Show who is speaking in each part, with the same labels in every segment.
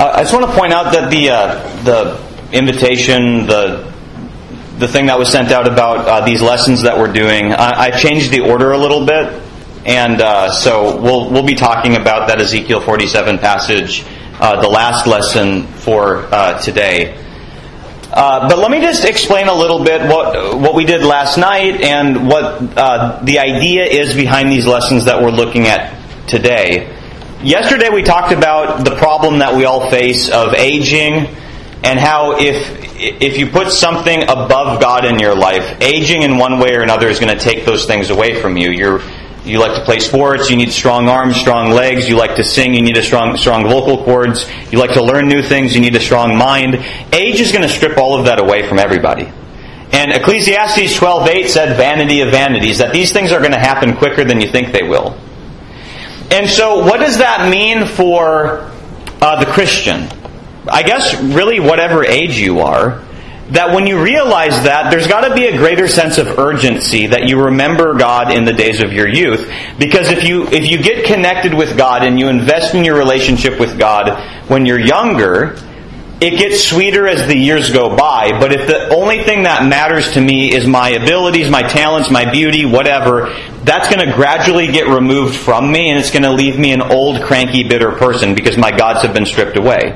Speaker 1: I just want to point out that the invitation, the thing that was sent out about these lessons that we're doing, I changed the order a little bit, and so we'll be talking about that Ezekiel 47 passage, the last lesson for today. But let me just explain a little bit what we did last night and what the idea is behind these lessons that we're looking at today. Yesterday we talked about the problem that we all face of aging, and how if you put something above God in your life, aging in one way or another is going to take those things away from you. You like to play sports, you need strong arms, strong legs. You like to sing, you need a strong vocal cords. You like to learn new things, you need a strong mind. Age is going to strip all of that away from everybody. And Ecclesiastes 12:8 said, vanity of vanities, that these things are going to happen quicker than you think they will. And so what does that mean for the Christian? I guess really whatever age you are, that when you realize that, there's got to be a greater sense of urgency that you remember God in the days of your youth. Because if you get connected with God and you invest in your relationship with God when you're younger, it gets sweeter as the years go by. But if the only thing that matters to me is my abilities, my talents, my beauty, whatever, that's going to gradually get removed from me, and it's going to leave me an old, cranky, bitter person because my gods have been stripped away.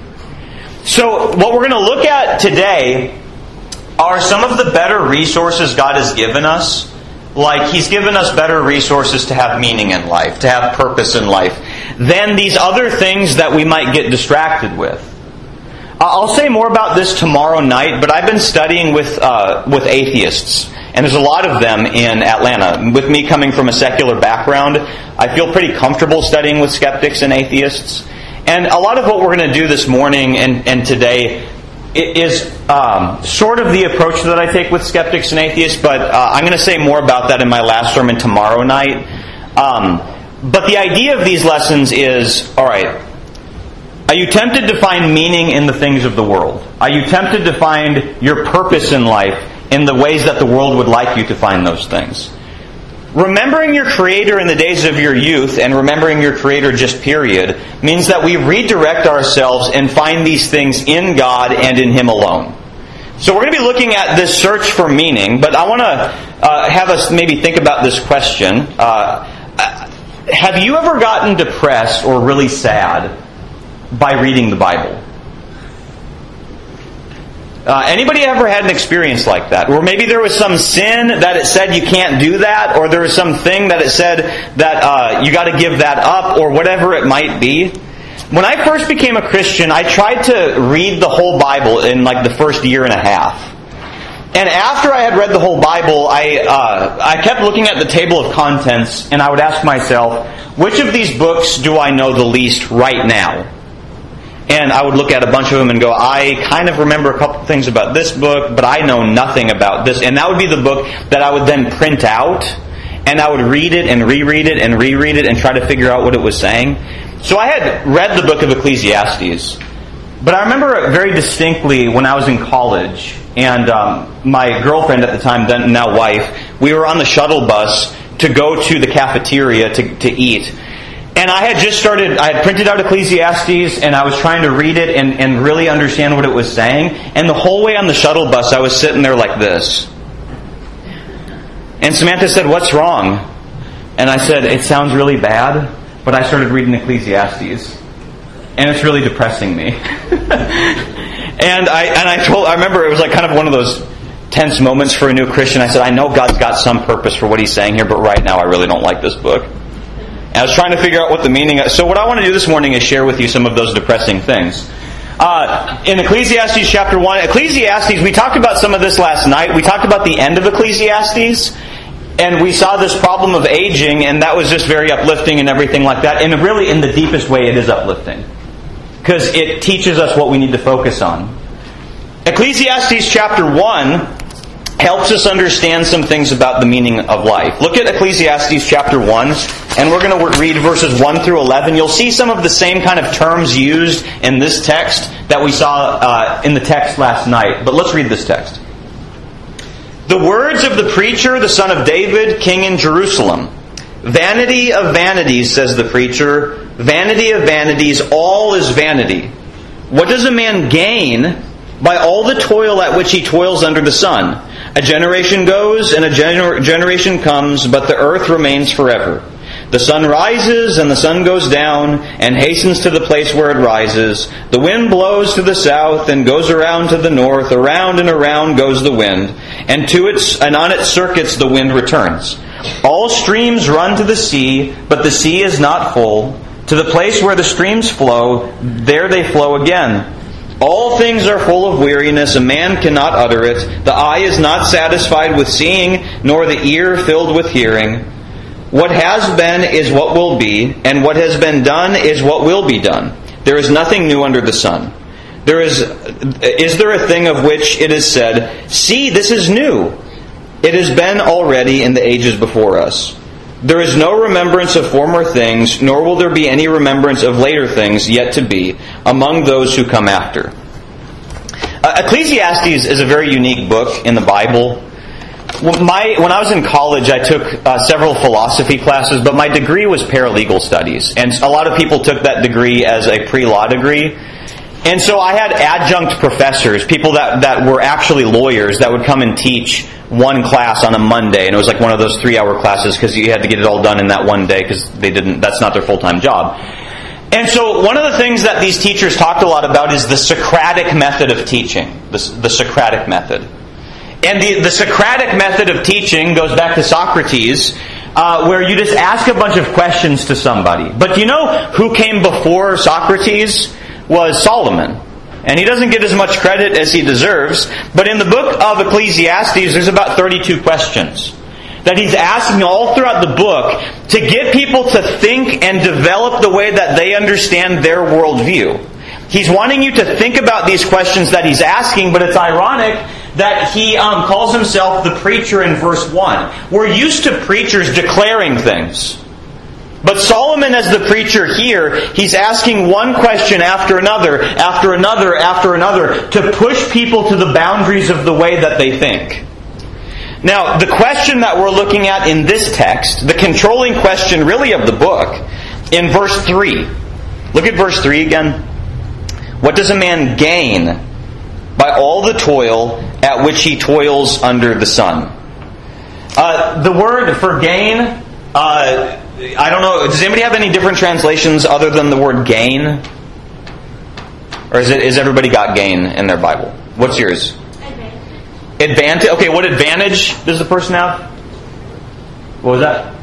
Speaker 1: So what we're going to look at today are some of the better resources God has given us. Like He's given us better resources to have meaning in life, to have purpose in life, than these other things that we might get distracted with. I'll say more about this tomorrow night, but I've been studying with atheists, and there's a lot of them in Atlanta. With me coming from a secular background, I feel pretty comfortable studying with skeptics and atheists. And a lot of what we're going to do this morning and today is sort of the approach that I take with skeptics and atheists, but I'm going to say more about that in my last sermon tomorrow night. But the idea of these lessons is, alright, are you tempted to find meaning in the things of the world? Are you tempted to find your purpose in life in the ways that the world would like you to find those things? Remembering your Creator in the days of your youth, and remembering your Creator just period, means that we redirect ourselves and find these things in God and in Him alone. So we're going to be looking at this search for meaning, but I want to have us maybe think about this question. Have you ever gotten depressed or really sad by reading the Bible? Anybody ever had an experience like that? Or maybe there was some sin that it said you can't do that, or there was something that it said that you got to give that up, or whatever it might be. When I first became a Christian, I tried to read the whole Bible in like the first year and a half. And after I had read the whole Bible, I kept looking at the table of contents, and I would ask myself, which of these books do I know the least right now? And I would look at a bunch of them and go, I kind of remember a couple things about this book, but I know nothing about this. And that would be the book that I would then print out, and I would read it and reread it and reread it and try to figure out what it was saying. So I had read the book of Ecclesiastes, but I remember very distinctly when I was in college, and my girlfriend at the time, then now wife, we were on the shuttle bus to go to the cafeteria to eat. And I had printed out Ecclesiastes, and I was trying to read it and really understand what it was saying. And the whole way on the shuttle bus, I was sitting there like this. And Samantha said, "What's wrong?" And I said, "It sounds really bad, but I started reading Ecclesiastes, and it's really depressing me." And I remember it was like kind of one of those tense moments for a new Christian. I said, "I know God's got some purpose for what He's saying here, but right now I really don't like this book." And I was trying to figure out what the meaning is. So what I want to do this morning is share with you some of those depressing things. In Ecclesiastes chapter 1, Ecclesiastes, we talked about some of this last night. We talked about the end of Ecclesiastes, and we saw this problem of aging, and that was just very uplifting and everything like that. And really, in the deepest way, it is uplifting, because it teaches us what we need to focus on. Ecclesiastes chapter 1 helps us understand some things about the meaning of life. Look at Ecclesiastes chapter 1, and we're going to read verses 1 through 11. You'll see some of the same kind of terms used in this text that we saw in the text last night. But let's read this text. "The words of the preacher, the son of David, king in Jerusalem. Vanity of vanities, says the preacher. Vanity of vanities, all is vanity. What does a man gain by all the toil at which he toils under the sun? A generation goes and a generation comes, but the earth remains forever. The sun rises and the sun goes down and hastens to the place where it rises. The wind blows to the south and goes around to the north. Around and around goes the wind, and on its circuits the wind returns. All streams run to the sea, but the sea is not full. To the place where the streams flow, there they flow again. All things are full of weariness, a man cannot utter it. The eye is not satisfied with seeing, nor the ear filled with hearing. What has been is what will be, and what has been done is what will be done. There is nothing new under the sun. Is there a thing of which it is said, "See, this is new"? It has been already in the ages before us. There is no remembrance of former things, nor will there be any remembrance of later things yet to be among those who come after. Ecclesiastes is a very unique book in the Bible. When I was in college, I took several philosophy classes, but my degree was paralegal studies. And a lot of people took that degree as a pre-law degree. And so I had adjunct professors, people that were actually lawyers, that would come and teach one class on a Monday. And it was like one of those 3-hour classes because you had to get it all done in that one day because that's not their full-time job. And so one of the things that these teachers talked a lot about is the Socratic method of teaching. The Socratic method. And the Socratic method of teaching goes back to Socrates, where you just ask a bunch of questions to somebody. But do you know who came before Socrates? Was Solomon. And he doesn't get as much credit as he deserves. But in the book of Ecclesiastes, there's about 32 questions that he's asking all throughout the book to get people to think and develop the way that they understand their worldview. He's wanting you to think about these questions that he's asking, but it's ironic that he calls himself the preacher in verse 1. We're used to preachers declaring things. But Solomon, as the preacher here, he's asking one question after another, after another, after another, to push people to the boundaries of the way that they think. Now, the question that we're looking at in this text, the controlling question really of the book, in verse 3. Look at verse 3 again. What does a man gain by all the toil at which he toils under the sun? The word for gain, I don't know, does anybody have any different translations other than the word gain? Or is everybody got gain in their Bible? What's yours? Advantage. Okay, what advantage does the person have? What was that?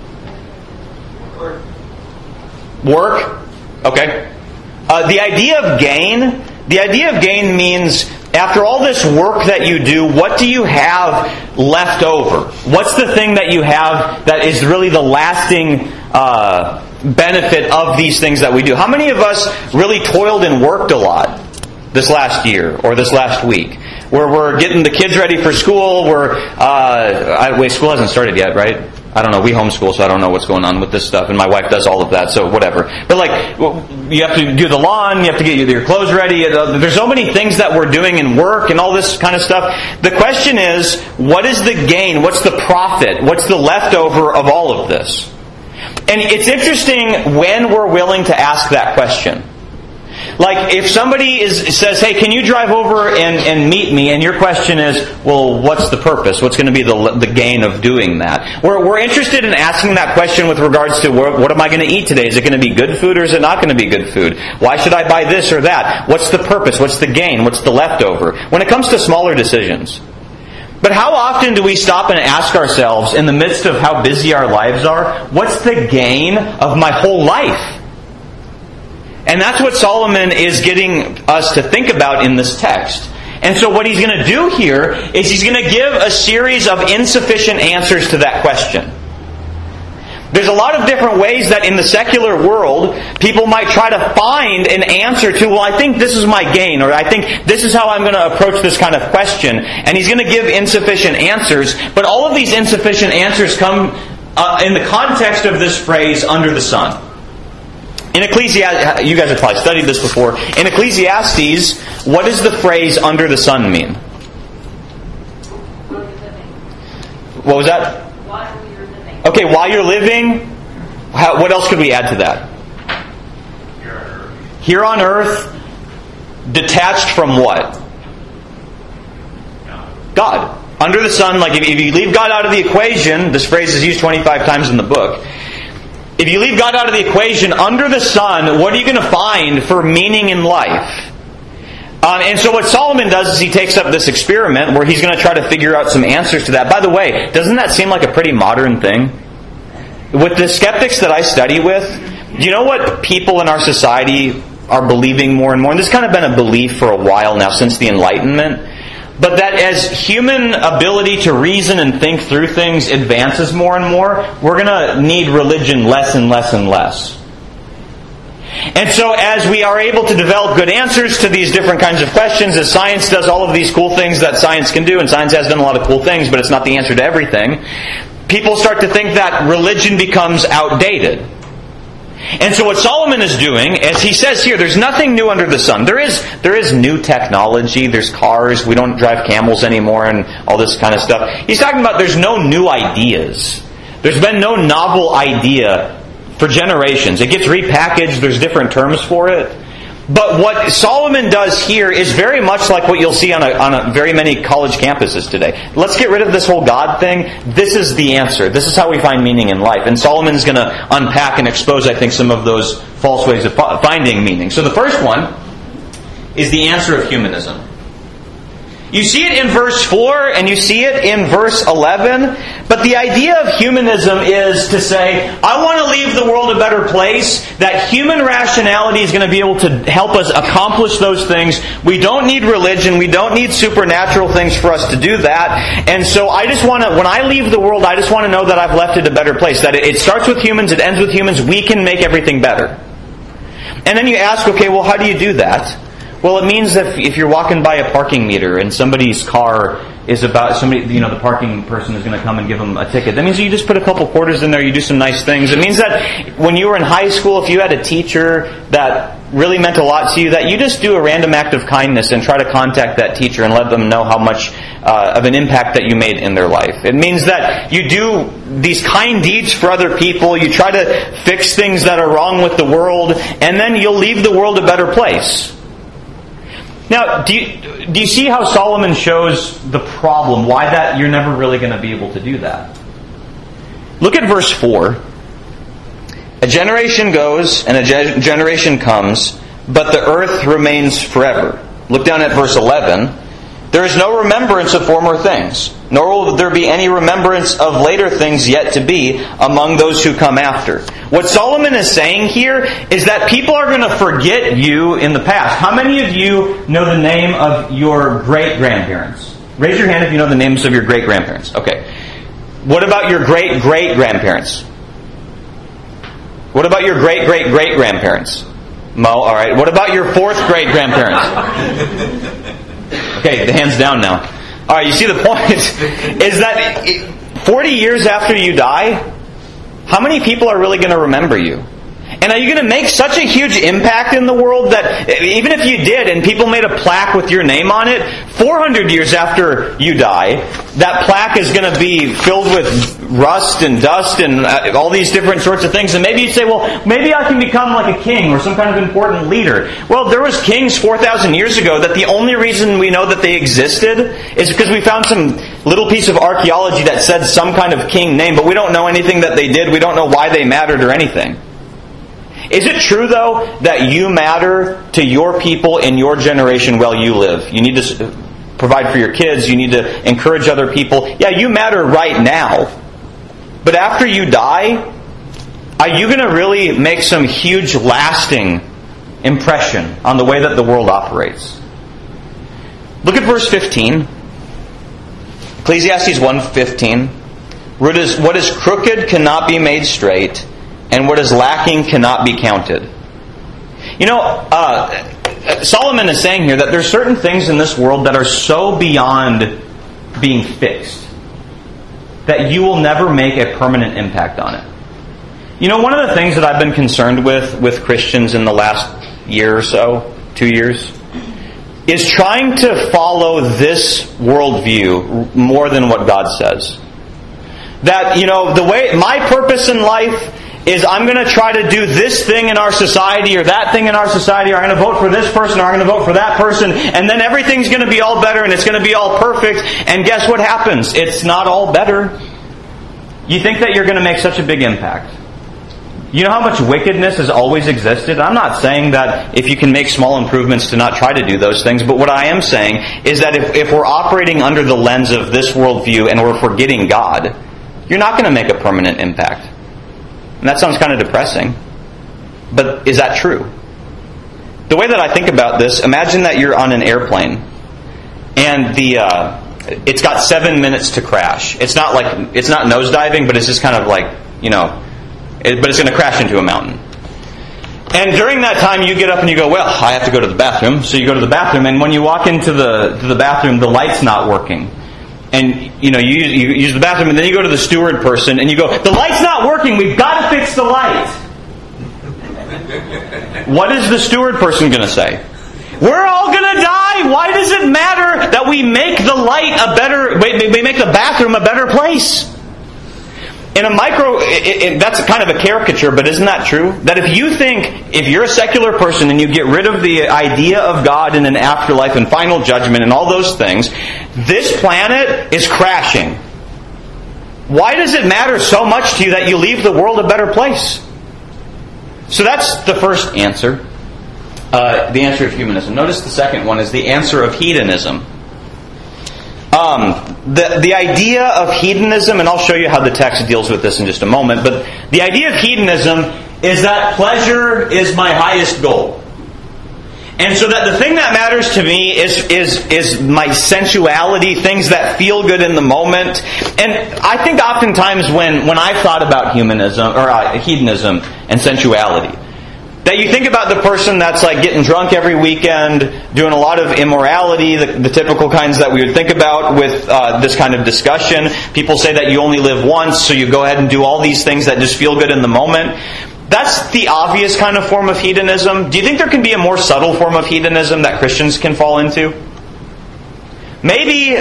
Speaker 1: Work? Okay. The idea of gain means after all this work that you do, what do you have left over? What's the thing that you have that is really the lasting benefit of these things that we do? How many of us really toiled and worked a lot this last year or this last week? Where we're getting the kids ready for school. School hasn't started yet, right? I don't know. We homeschool, so I don't know what's going on with this stuff. And my wife does all of that, so whatever. But you have to do the lawn, you have to get your clothes ready. There's so many things that we're doing in work and all this kind of stuff. The question is, what is the gain? What's the profit? What's the leftover of all of this? And it's interesting when we're willing to ask that question. Like, if somebody says, hey, can you drive over and meet me? And your question is, well, what's the purpose? What's going to be the gain of doing that? We're interested in asking that question with regards to what am I going to eat today? Is it going to be good food or is it not going to be good food? Why should I buy this or that? What's the purpose? What's the gain? What's the leftover? When it comes to smaller decisions. But how often do we stop and ask ourselves, in the midst of how busy our lives are, what's the gain of my whole life? And that's what Solomon is getting us to think about in this text. And so what he's going to do here is he's going to give a series of insufficient answers to that question. There's a lot of different ways that in the secular world, people might try to find an answer to, well, I think this is my gain, or I think this is how I'm going to approach this kind of question. And he's going to give insufficient answers, but all of these insufficient answers come in the context of this phrase, under the sun. In Ecclesiastes, you guys have probably studied this before. In Ecclesiastes, what does the phrase under the sun mean? What was that?
Speaker 2: While you're living.
Speaker 1: Okay, while you're living, what else could we add to that?
Speaker 3: Here on earth.
Speaker 1: detached from what? God. Under the sun, like if you leave God out of the equation, this phrase is used 25 times in the book. If you leave God out of the equation, under the sun, what are you going to find for meaning in life? And so what Solomon does is he takes up this experiment where he's going to try to figure out some answers to that. By the way, doesn't that seem like a pretty modern thing? With the skeptics that I study with, do you know what people in our society are believing more and more? And this has kind of been a belief for a while now, since the Enlightenment. But that as human ability to reason and think through things advances more and more, we're going to need religion less and less and less. And so as we are able to develop good answers to these different kinds of questions, as science does all of these cool things that science can do, and science has done a lot of cool things, but it's not the answer to everything, people start to think that religion becomes outdated. And so what Solomon is doing, as he says here, there's nothing new under the sun. There is new technology, there's cars, we don't drive camels anymore and all this kind of stuff. He's talking about there's no new ideas. There's been no novel idea for generations. It gets repackaged, there's different terms for it. But what Solomon does here is very much like what you'll see on a very many college campuses today. Let's get rid of this whole God thing. This is the answer. This is how we find meaning in life. And Solomon's going to unpack and expose, I think, some of those false ways of finding meaning. So the first one is the answer of humanism. You see it in verse 4 and you see it in verse 11. But the idea of humanism is to say, I want to leave the world a better place. That human rationality is going to be able to help us accomplish those things. We don't need religion. We don't need supernatural things for us to do that. And so I just want to, when I leave the world, I just want to know that I've left it a better place. That it starts with humans, it ends with humans. We can make everything better. And then you ask, okay, well, how do you do that? Well, it means that if you're walking by a parking meter and somebody's car is about the parking person is going to come and give them a ticket. That means you just put a couple quarters in there, you do some nice things. It means that when you were in high school, if you had a teacher that really meant a lot to you, that you just do a random act of kindness and try to contact that teacher and let them know how much of an impact that you made in their life. It means that you do these kind deeds for other people, you try to fix things that are wrong with the world, and then you'll leave the world a better place. Now, do you see how Solomon shows the problem? Why that you're never really going to be able to do that? Look at verse 4. A generation goes and a generation comes, but the earth remains forever. Look down at verse 11. There is no remembrance of former things, nor will there be any remembrance of later things yet to be among those who come after. What Solomon is saying here is that people are going to forget you in the past. How many of you know the name of your great-grandparents? Raise your hand if you know the names of your great-grandparents. Okay. What about your great-great-grandparents? What about your great-great-great-grandparents? Mo, all right. What about your fourth great-grandparents? Okay, the hand's down now. All right, you see the point is that 40 years after you die, how many people are really going to remember you? And are you going to make such a huge impact in the world that even if you did and people made a plaque with your name on it, 400 years after you die, that plaque is going to be filled with rust and dust and all these different sorts of things. And maybe you'd say, well, maybe I can become like a king or some kind of important leader. Well, there was kings 4,000 years ago that the only reason we know that they existed is because we found some little piece of archaeology that said some kind of king name, but we don't know anything that they did. We don't know why they mattered or anything. Is it true, though, that you matter to your people in your generation while you live? You need to provide for your kids. You need to encourage other people. Yeah, you matter right now. But after you die, are you going to really make some huge, lasting impression on the way that the world operates? Look at verse 15. Ecclesiastes 1:15. What is crooked cannot be made straight, and what is lacking cannot be counted. You know, Solomon is saying here that there's certain things in this world that are so beyond being fixed that you will never make a permanent impact on it. You know, one of the things that I've been concerned with Christians in the last year or so, 2 years, is trying to follow this worldview more than what God says. That, you know, the way my purpose in life is I'm going to try to do this thing in our society or that thing in our society, or I'm going to vote for this person or I'm going to vote for that person, and then everything's going to be all better and it's going to be all perfect. And guess what happens? It's not all better. You think that you're going to make such a big impact. You know how much wickedness has always existed? I'm not saying that if you can make small improvements to not try to do those things, but what I am saying is that if we're operating under the lens of this worldview and we're forgetting God, you're not going to make a permanent impact. And that sounds kind of depressing. But is that true? The way that I think about this, imagine that you're on an airplane and it's got 7 minutes to crash. It's not nosediving, but it's just kind of like, but it's going to crash into a mountain. And during that time, you get up and you go, well, I have to go to the bathroom. So you go to the bathroom, and when you walk into the bathroom, the light's not working. And you use the bathroom, and then you go to the steward person, and you go, the light's not working. We've got to fix the light. What is the steward person going to say? We're all going to die. Why does it matter that we make the light we make the bathroom a better place? In a that's kind of a caricature, but isn't that true? That if you're a secular person and you get rid of the idea of God and an afterlife and final judgment and all those things, this planet is crashing. Why does it matter so much to you that you leave the world a better place? So that's the first answer. The answer of humanism. Notice the second one is the answer of hedonism. The idea of hedonism, and I'll show you how the text deals with this in just a moment, but the idea of hedonism is that pleasure is my highest goal. And so that the thing that matters to me is my sensuality, things that feel good in the moment. And I think oftentimes when I've thought about humanism or hedonism and sensuality, that you think about the person that's like getting drunk every weekend, doing a lot of immorality, the typical kinds that we would think about with this kind of discussion. People say that you only live once, so you go ahead and do all these things that just feel good in the moment. That's the obvious kind of form of hedonism. Do you think there can be a more subtle form of hedonism that Christians can fall into? Maybe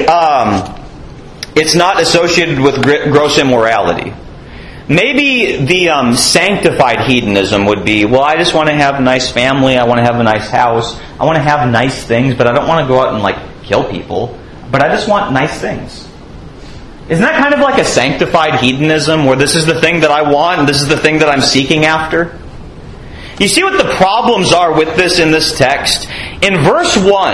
Speaker 1: it's not associated with gross immorality. Maybe the sanctified hedonism would be, well, I just want to have a nice family, I want to have a nice house, I want to have nice things, but I don't want to go out and kill people, but I just want nice things. Isn't that kind of like a sanctified hedonism, where this is the thing that I want and this is the thing that I'm seeking after? You see what the problems are with this in this text? In verse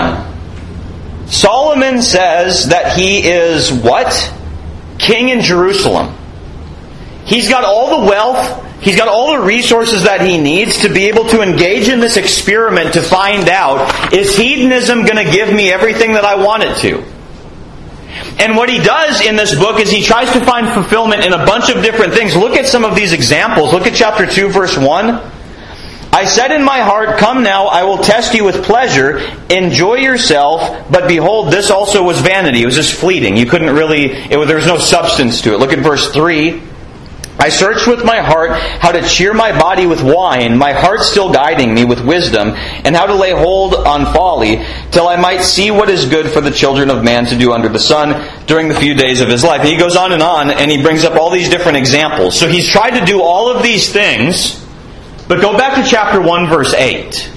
Speaker 1: 1, Solomon says that he is what? King in Jerusalem. He's got all the wealth, he's got all the resources that he needs to be able to engage in this experiment to find out, is hedonism going to give me everything that I want it to? And what he does in this book is he tries to find fulfillment in a bunch of different things. Look at some of these examples. Look at chapter 2, verse 1. I said in my heart, come now, I will test you with pleasure. Enjoy yourself, but behold, this also was vanity. It was just fleeting. You couldn't really, there was no substance to it. Look at verse 3. I searched with my heart how to cheer my body with wine, my heart still guiding me with wisdom, and how to lay hold on folly, till I might see what is good for the children of man to do under the sun during the few days of his life. And he goes on, and he brings up all these different examples. So he's tried to do all of these things, but go back to chapter 1, verse 8.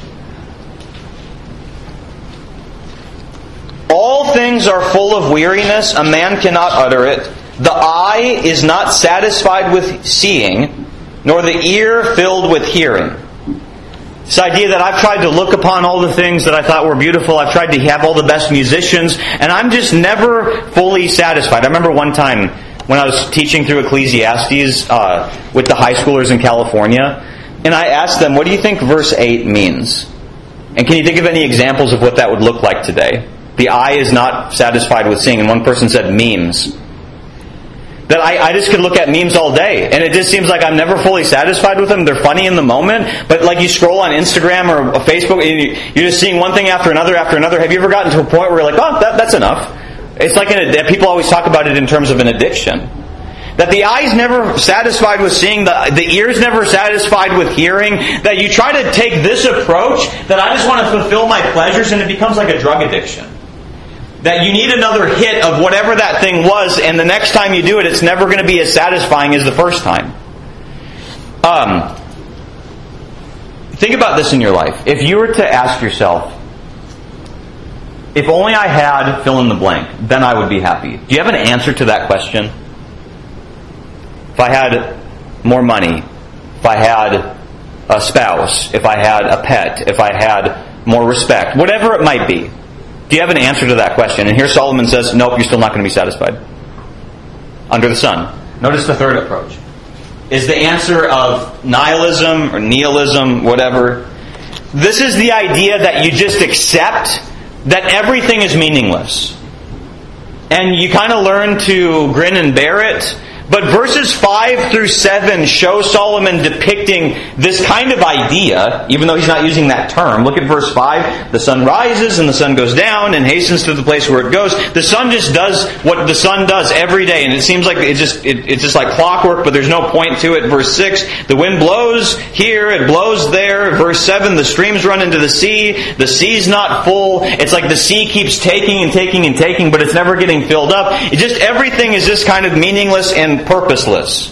Speaker 1: All things are full of weariness, a man cannot utter it. The eye is not satisfied with seeing, nor the ear filled with hearing. This idea that I've tried to look upon all the things that I thought were beautiful, I've tried to have all the best musicians, and I'm just never fully satisfied. I remember one time when I was teaching through Ecclesiastes with the high schoolers in California, and I asked them, what do you think verse 8 means? And can you think of any examples of what that would look like today? The eye is not satisfied with seeing, and one person said memes. That I just could look at memes all day, and it just seems like I'm never fully satisfied with them. They're funny in the moment, but like you scroll on Instagram or Facebook, and you're just seeing one thing after another after another. Have you ever gotten to a point where you're like, oh, that's enough? It's like people always talk about it in terms of an addiction. That the eye's never satisfied with seeing, the ear's never satisfied with hearing, that you try to take this approach, that I just want to fulfill my pleasures, and it becomes like a drug addiction. That you need another hit of whatever that thing was, and the next time you do it, it's never going to be as satisfying as the first time. Think about this in your life. If you were to ask yourself, if only I had fill in the blank, then I would be happy. Do you have an answer to that question? If I had more money, if I had a spouse, if I had a pet, if I had more respect, whatever it might be, do you have an answer to that question? And here Solomon says, nope, you're still not going to be satisfied. Under the sun. Notice the third approach. Is the answer of nihilism or nihilism, whatever. This is the idea that you just accept that everything is meaningless. And you kind of learn to grin and bear it. But verses 5 through 7 show Solomon depicting this kind of idea, even though he's not using that term. Look at verse 5. The sun rises and the sun goes down and hastens to the place where it goes. The sun just does what the sun does every day. And it seems like it's just like clockwork, but there's no point to it. Verse 6, the wind blows here, it blows there. Verse 7, the streams run into the sea. The sea's not full. It's like the sea keeps taking and taking and taking, but it's never getting filled up. Everything is just kind of meaningless and purposeless.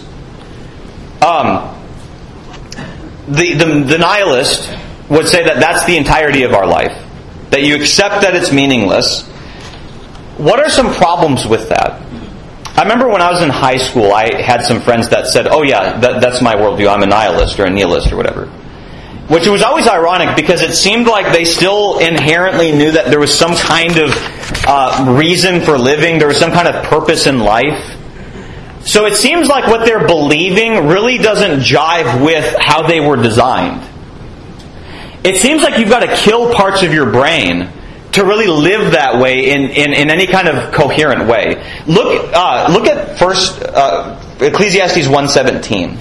Speaker 1: The nihilist would say that that's the entirety of our life. That you accept that it's meaningless. What are some problems with that? I remember when I was in high school, I had some friends that said, oh yeah, that's my worldview. I'm a nihilist or a nihilist or whatever. Which was always ironic because it seemed like they still inherently knew that there was some kind of reason for living. There was some kind of purpose in life. So it seems like what they're believing really doesn't jive with how they were designed. It seems like you've got to kill parts of your brain to really live that way in any kind of coherent way. Look at first Ecclesiastes 1:17,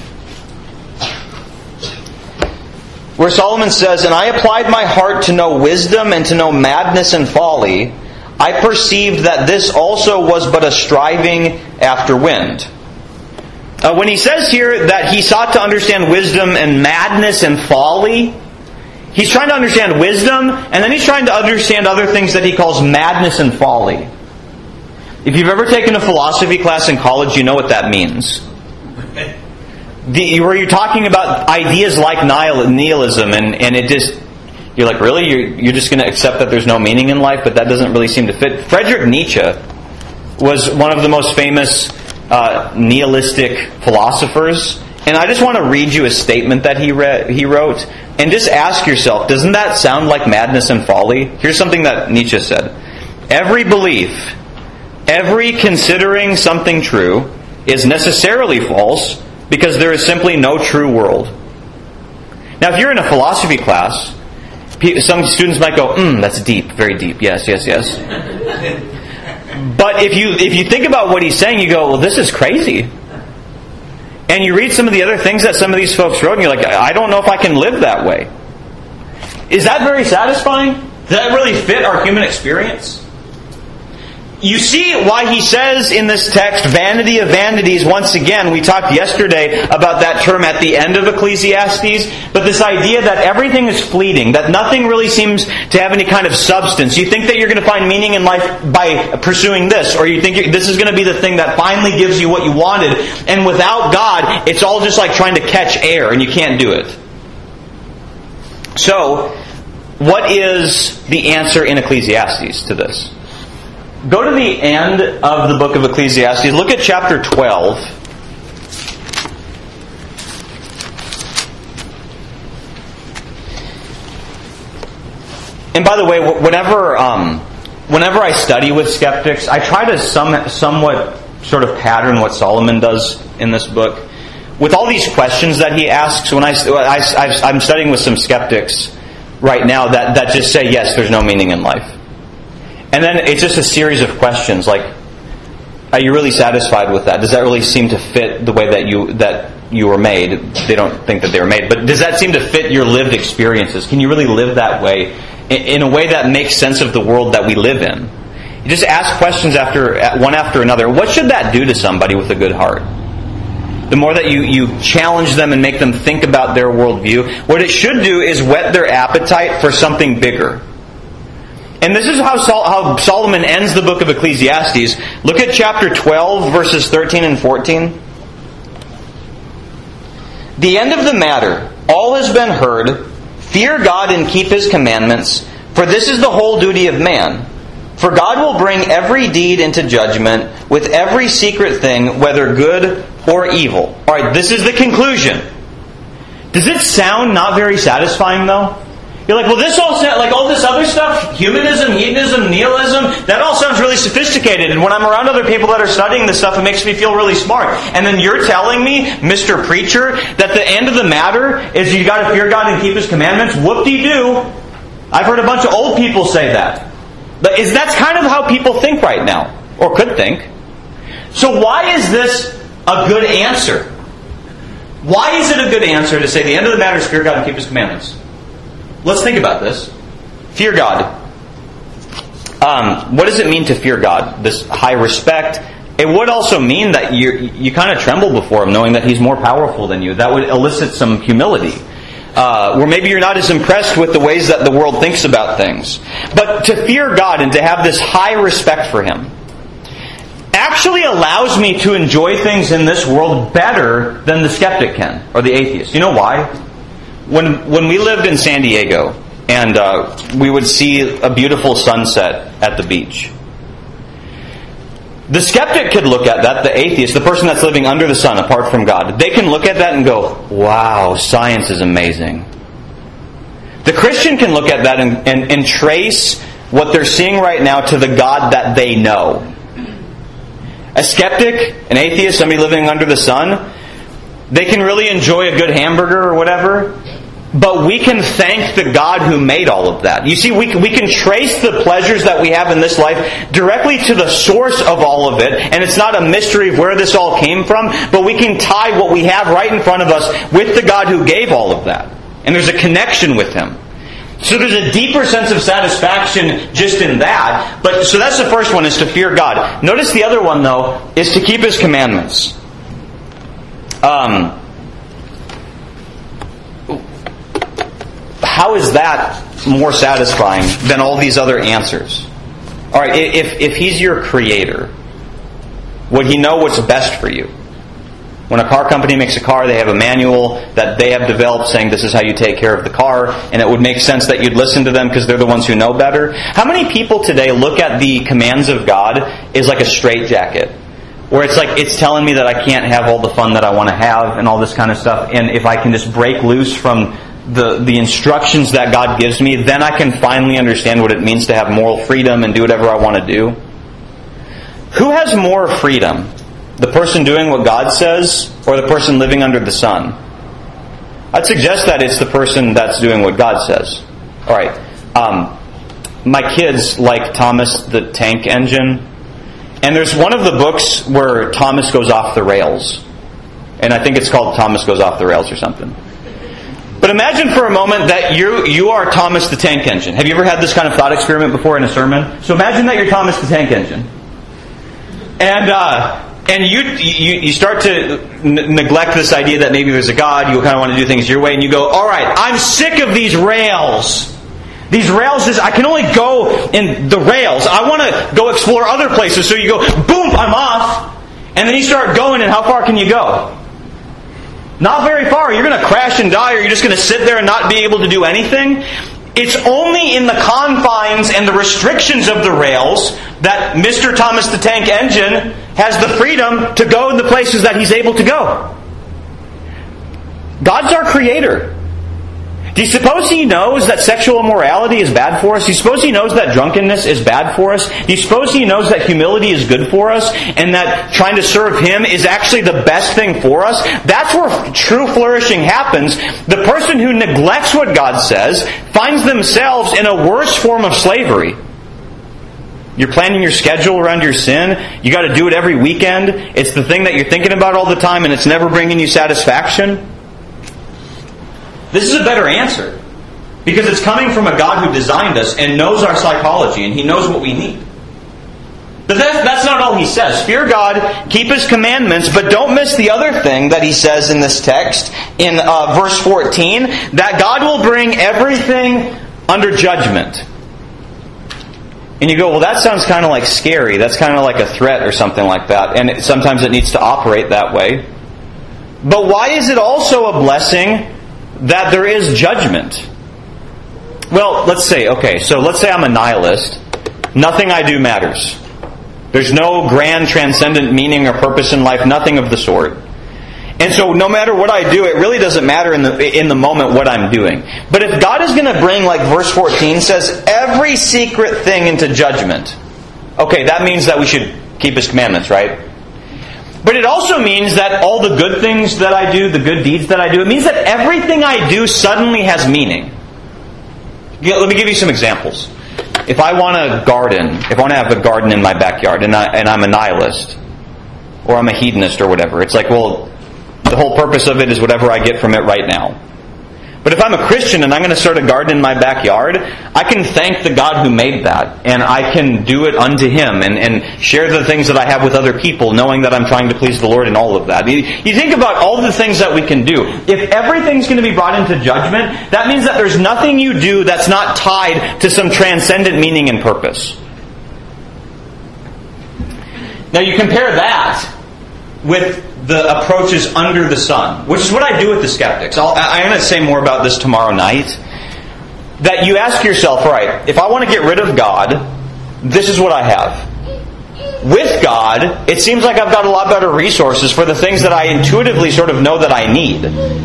Speaker 1: where Solomon says, "And I applied my heart to know wisdom and to know madness and folly. I perceived that this also was but a striving after wind." When he says here that he sought to understand wisdom and madness and folly, he's trying to understand wisdom, and then he's trying to understand other things that he calls madness and folly. If you've ever taken a philosophy class in college, you know what that means. Where you're talking about ideas like nihilism, and it just... You're like, really? You're just going to accept that there's no meaning in life? But that doesn't really seem to fit. Friedrich Nietzsche was one of the most famous nihilistic philosophers. And I just want to read you a statement that he wrote. And just ask yourself, doesn't that sound like madness and folly? Here's something that Nietzsche said. Every belief, every considering something true, is necessarily false because there is simply no true world. Now, if you're in a philosophy class, some students might go, that's deep, very deep, yes. But if you think about what he's saying, you go, well, this is crazy. And you read some of the other things that some of these folks wrote, and you're like, I don't know if I can live that way. Is that very satisfying? Does that really fit our human experience? You see why he says in this text, vanity of vanities, once again. We talked yesterday about that term at the end of Ecclesiastes. But this idea that everything is fleeting, that nothing really seems to have any kind of substance. You think that you're going to find meaning in life by pursuing this, or you think this is going to be the thing that finally gives you what you wanted. And without God, it's all just like trying to catch air, and you can't do it. So, what is the answer in Ecclesiastes to this? Go to the end of the book of Ecclesiastes. Look at chapter 12. And by the way, whenever I study with skeptics, I try to somewhat sort of pattern what Solomon does in this book. With all these questions that he asks, when I'm studying with some skeptics right now that just say, yes, there's no meaning in life. And then it's just a series of questions like, are you really satisfied with that? Does that really seem to fit the way that you were made? They don't think that they were made, but does that seem to fit your lived experiences? Can you really live that way in a way that makes sense of the world that we live in? You just ask questions one after another. What should that do to somebody with a good heart? The more that you challenge them and make them think about their worldview, what it should do is whet their appetite for something bigger. And this is how Solomon ends the book of Ecclesiastes. Look at chapter 12, verses 13 and 14. The end of the matter, all has been heard. Fear God and keep His commandments, for this is the whole duty of man. For God will bring every deed into judgment with every secret thing, whether good or evil. Alright, this is the conclusion. Does it sound not very satisfying though? You're like, well, this all sounds like all this other stuff, humanism, hedonism, nihilism, that all sounds really sophisticated. And when I'm around other people that are studying this stuff, it makes me feel really smart. And then you're telling me, Mr. Preacher, that the end of the matter is you got to fear God and keep His commandments? Whoop-de-doo. I've heard a bunch of old people say that. That's kind of how people think right now, or could think. So why is this a good answer? Why is it a good answer to say the end of the matter is fear God and keep His commandments? Let's think about this. Fear God. What does it mean to fear God? This high respect. It would also mean that you kind of tremble before Him, knowing that He's more powerful than you. That would elicit some humility. Where maybe you're not as impressed with the ways that the world thinks about things. But to fear God and to have this high respect for Him actually allows me to enjoy things in this world better than the skeptic can, or the atheist. You know why? When we lived in San Diego, and we would see a beautiful sunset at the beach, the skeptic could look at that, the atheist, the person that's living under the sun apart from God, they can look at that and go, wow, science is amazing. The Christian can look at that and trace what they're seeing right now to the God that they know. A skeptic, an atheist, somebody living under the sun, they can really enjoy a good hamburger or whatever, but we can thank the God who made all of that. You see, we can trace the pleasures that we have in this life directly to the source of all of it, and it's not a mystery of where this all came from, but we can tie what we have right in front of us with the God who gave all of that. And there's a connection with Him. So there's a deeper sense of satisfaction just in that. So that's the first one, is to fear God. Notice the other one, though, is to keep His commandments. How is that more satisfying than all these other answers? Alright, if He's your creator, would He know what's best for you? When a car company makes a car, they have a manual that they have developed saying this is how you take care of the car, and it would make sense that you'd listen to them because they're the ones who know better. How many people today look at the commands of God as like a straitjacket? Where it's like, it's telling me that I can't have all the fun that I want to have and all this kind of stuff, and if I can just break loose from the instructions that God gives me, then I can finally understand what it means to have moral freedom and do whatever I want to do. Who has more freedom? The person doing what God says, or the person living under the sun? I'd suggest that it's the person that's doing what God says. Alright. My kids like Thomas the Tank Engine. And there's one of the books where Thomas goes off the rails. And I think it's called Thomas Goes Off the Rails or something. But imagine for a moment that you are Thomas the Tank Engine. Have you ever had this kind of thought experiment before in a sermon? So imagine that you're Thomas the Tank Engine. And you start to neglect this idea that maybe there's a God, you kind of want to do things your way, and you go, alright, I'm sick of these rails. These rails, I can only go in the rails. I want to go explore other places. So you go, boom, I'm off. And then you start going, and how far can you go? Not very far. You're going to crash and die, or you're just going to sit there and not be able to do anything. It's only in the confines and the restrictions of the rails that Mr. Thomas the Tank Engine has the freedom to go in the places that he's able to go. God's our creator. Do you suppose He knows that sexual immorality is bad for us? Do you suppose He knows that drunkenness is bad for us? Do you suppose He knows that humility is good for us? And that trying to serve Him is actually the best thing for us? That's where true flourishing happens. The person who neglects what God says finds themselves in a worse form of slavery. You're planning your schedule around your sin. You got to do it every weekend. It's the thing that you're thinking about all the time, and it's never bringing you satisfaction. This is a better answer, because it's coming from a God who designed us and knows our psychology, and He knows what we need. But that's not all He says. Fear God, keep His commandments, but don't miss the other thing that He says in this text, in verse 14, that God will bring everything under judgment. And you go, well, that sounds kind of like scary. That's kind of like a threat or something like that. And sometimes it needs to operate that way. But why is it also a blessing that there is judgment? Well, let's say I'm a nihilist. Nothing I do matters. There's no grand transcendent meaning or purpose in life, nothing of the sort. And so no matter what I do, it really doesn't matter in the moment what I'm doing. But if God is going to bring, like verse 14 says, every secret thing into judgment, okay, that means that we should keep His commandments, right? But it also means that all the good things that I do, the good deeds that I do, it means that everything I do suddenly has meaning. Let me give you some examples. If I want to garden, if I want to have a garden in my backyard, and I'm a nihilist, or I'm a hedonist or whatever, it's like, well, the whole purpose of it is whatever I get from it right now. But if I'm a Christian and I'm going to start a garden in my backyard, I can thank the God who made that, and I can do it unto Him, and share the things that I have with other people, knowing that I'm trying to please the Lord in all of that. You think about all the things that we can do. If everything's going to be brought into judgment, that means that there's nothing you do that's not tied to some transcendent meaning and purpose. Now you compare that with the approaches under the sun, which is what I do with the skeptics. I'm going to say more about this tomorrow night. That you ask yourself, all right, if I want to get rid of God, this is what I have. With God, it seems like I've got a lot better resources for the things that I intuitively sort of know that I need.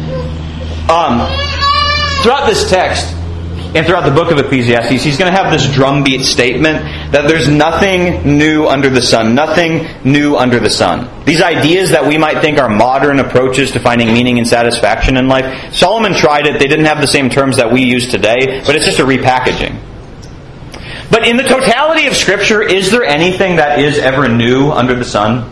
Speaker 1: Throughout this text, and throughout the book of Ecclesiastes, he's going to have this drumbeat statement that there's nothing new under the sun. Nothing new under the sun. These ideas that we might think are modern approaches to finding meaning and satisfaction in life, Solomon tried it. They didn't have the same terms that we use today, but it's just a repackaging. But in the totality of Scripture, is there anything that is ever new under the sun?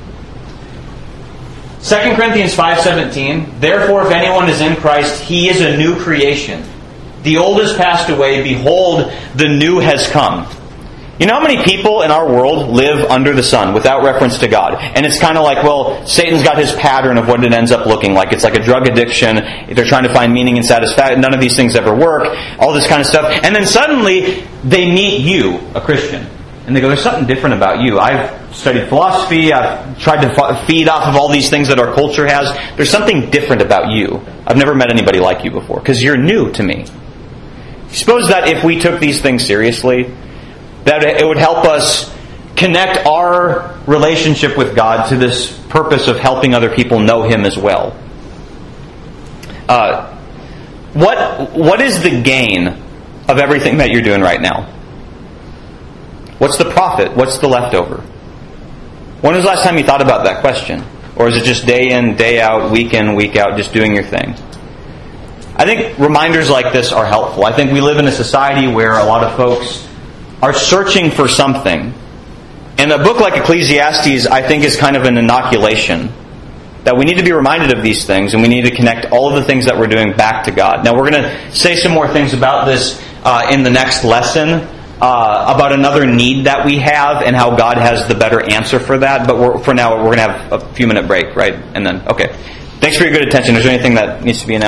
Speaker 1: 2 Corinthians 5:17, therefore if anyone is in Christ, he is a new creation. The old has passed away, behold, the new has come. You know how many people in our world live under the sun without reference to God? And it's kind of like, well, Satan's got his pattern of what it ends up looking like. It's like a drug addiction. They're trying to find meaning and satisfaction. None of these things ever work. All this kind of stuff. And then suddenly, they meet you, a Christian. And they go, there's something different about you. I've studied philosophy. I've tried to feed off of all these things that our culture has. There's something different about you. I've never met anybody like you before, because you're new to me. Suppose that if we took these things seriously, that it would help us connect our relationship with God to this purpose of helping other people know Him as well. What is the gain of everything that you're doing right now? What's the profit? What's the leftover? When was the last time you thought about that question? Or is it just day in, day out, week in, week out, just doing your thing? I think reminders like this are helpful. I think we live in a society where a lot of folks are searching for something. And a book like Ecclesiastes, I think, is kind of an inoculation. That we need to be reminded of these things, and we need to connect all of the things that we're doing back to God. Now, we're going to say some more things about this in the next lesson, about another need that we have and how God has the better answer for that. But for now, we're going to have a few-minute break, right? And then, okay. Thanks for your good attention. Is there anything that needs to be announced?